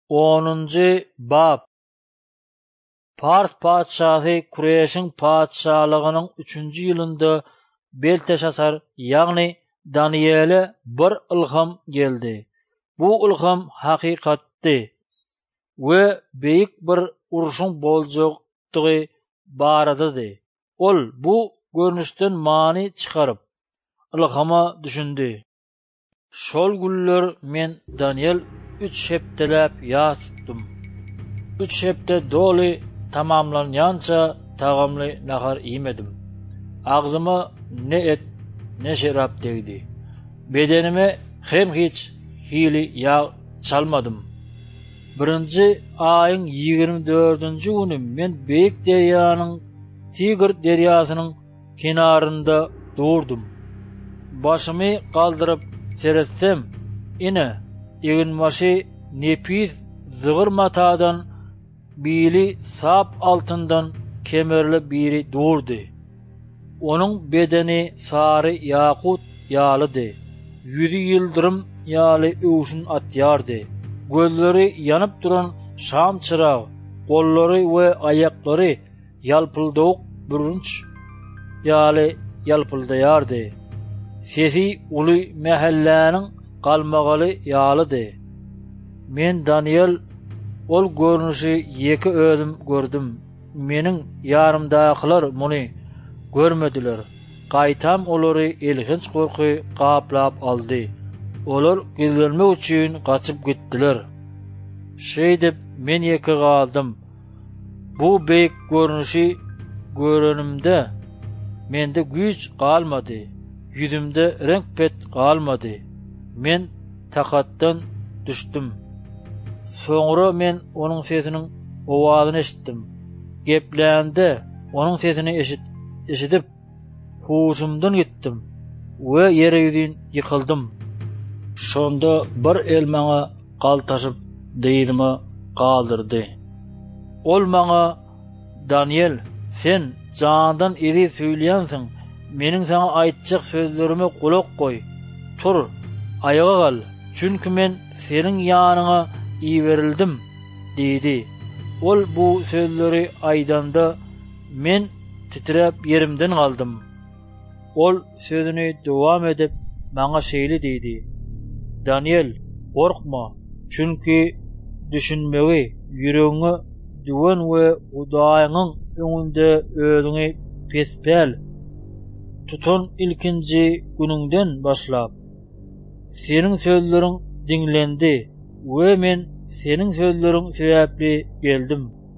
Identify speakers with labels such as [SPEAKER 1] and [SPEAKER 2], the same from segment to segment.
[SPEAKER 1] 10-njy bab. Pars padşahy Kureşiň padşalygynyň 3-nji ýylynda Belteşasar, ýagny Daniýele bir ilham geldi. Bu ilham hakykatdy we beýik bir uruşyň boljakdygy baradady. Ol bu görnüşden many çykaryp ilhama düşündi. Şol günler men Daniel 3 hepdeläp ýas tutdum. 3 hepde doly tamamlanýança tagamly nahar ýemedim. Agzyma ne et ne şerap degdi. Bedenime hem hiç hili ýağ çalmadym. 1-nji aýyň 24-nji güni men beýik derýanyň Tigr derýasynyň kenarynda durdum. Başymy galdyryp seretsem, ine eginmaşy nepis zygyr matadan biri sap altından kemerli biri durdy. Onun bedeni sary ýakut ýalydy. Yüzi ýyldyrym ýaly öwüşün atýardy. Gözleri ýanyp duran şam çyragy, gollary we aýaklary ýalpyldyk bürünç ýaly ýalpyldaýardy. Sesi uly mähelläniň galmagaly ýalydy. Men Daniel ol görnüşi ýeki özüm gördüm. Meniň ýarymdakylar muny görmediler. Gaýtam olary elhinç gorky gaplap aldy. Olar gizlenmek üçin gaçyp gitdiler. Şeýdip men ýeki galdym. Bu beýik görnüşi görenimde mende güýç galmady. Yüzümde renk pet galmady. Men takatdan düşdüm. Soňra men onuň sesiniň owazyny eşitdim. Geplände onuň sesini eşidip huşumdan gitdim we ýere ýüzün ýykyldım. Şonda bir el maňa galtaşyp diýdimi galdyrdy. Ol maňa, Daniel, sen jandan eri söýleýänsiň. Meniň sana aýtjak sözlerime kulak koy. Tur, ayağa gal. Çünkü men seniň ýanyňa iýerildim, diýdi. Ol bu sözleri aýdanda men titrep yerimden galdym. Ol sözüni dowam edip maňa şeýle diýdi. Daniel, gorkma. Çünkü düşünmegi, ýüregiňi düwen we Hudaýynyň öňünde özüňi pespäl tutan ilkinji gününden başlap senin sözleriň dinlendi we men senin sözleriň sebäpli geldim.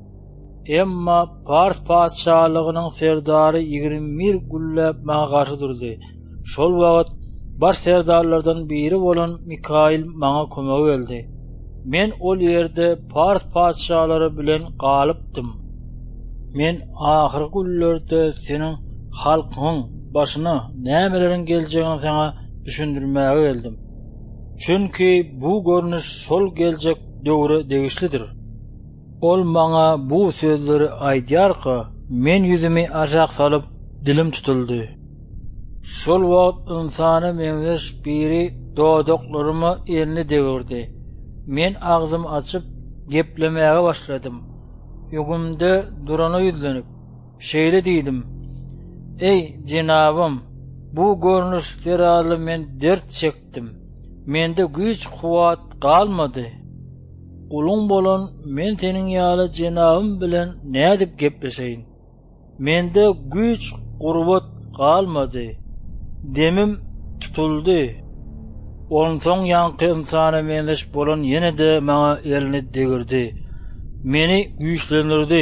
[SPEAKER 1] Emma Pars padşalygynyň serdary 21 güllep maňa garşy durdy. Şol wagt baş serdarlardan biri bolan Mikail maňa kömek geldi. Men ol ýerde Pars padşalary bilen galypdym. Men ahyrky güllerde seniň halkyň başyna nämeleriň geljegini sana düşündirmäge geldim. Çünkü bu görnüş şol geljek döwre degişlidir. Ol maňa bu sözleri aýdýarka, men ýüzümi aşak salyp dilim tutuldy. Şol wagt insany meňzeş biri dodaklarymy elini degirdi. Men agzym açyp geplemäge başladym. Ýüzümde durana ýüzlenip şeýle diýdim. Ey jenabym, bu görnüş derali men dert çekdim. Mende güýç kuwat galmady. Guluň bolan men seniň ýaly jenabym bilen nädip gepleşeýin? Mende güýç gurbat galmady. Demim tutuldy. Onsoň ýanky insana menleş bolan ýene-de maňa elini degirdi. Meni güýçlendirdi.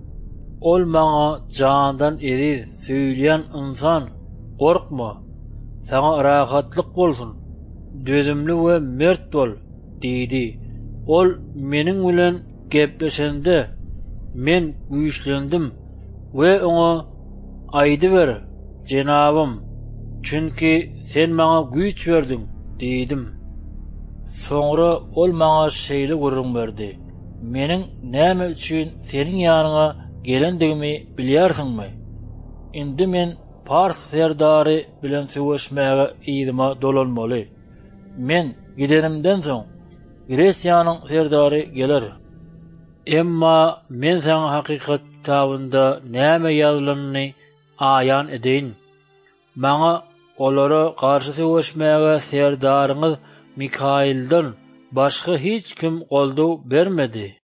[SPEAKER 1] Ol maňa jandan eri söýleýän insan, gorkma, sana rahatlyk bolsun, dözümli we mert bol, diýdi. Ol meniň bilen gepleşende men güýçlendim we oňa aýdy ber, jenabym, çünki sen maňa güýç berdiň, diýdim. Soňra ol maňa şeýle gurrun berdi. Meniň näme üçin seniň ýanyňa gelendigimi bilýärsiňmi? Indi men Pars serdary bilen söwüşmäge ýyma dolanmaly. Men gidenimden soň Gresiýanyň serdary geler. Emma men sana hakykat kitabynda näme ýazylanyny aýan edeýin. Maňa olara garşy söwüşmäge serdaryňyz Mikailden başga hiç kim goldaw bermedi.